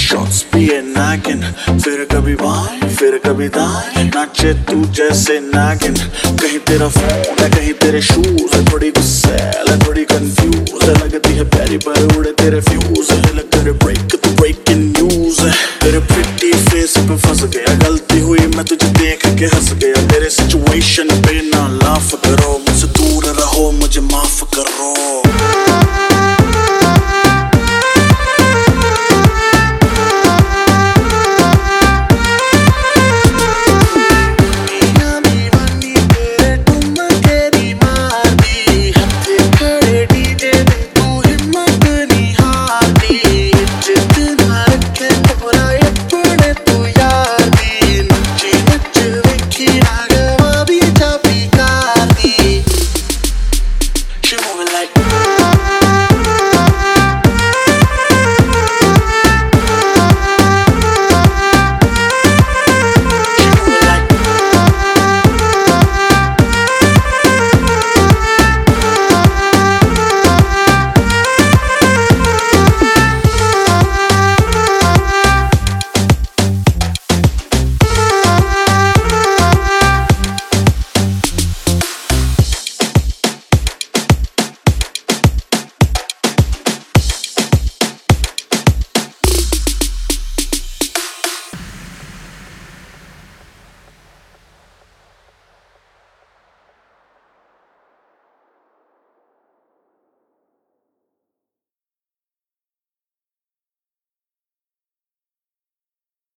Shots पिए नागिन, फिर कभी बाएं फिर कभी दाएं, नाचे तू जैसे नागिन। कहीं तेरा फोन है कहीं तेरे शूज है, थोड़ी गुस्से है थोड़ी कंफ्यूज है, लगती है प्यारी पर उड़े तेरे फ्यूज है, लग कर ब्रेक तो ब्रेकिंग न्यूज है। तेरे प्रिटी फेस पे फंस गया, गलती हुई मैं तुझे देख के हंस गया, तेरे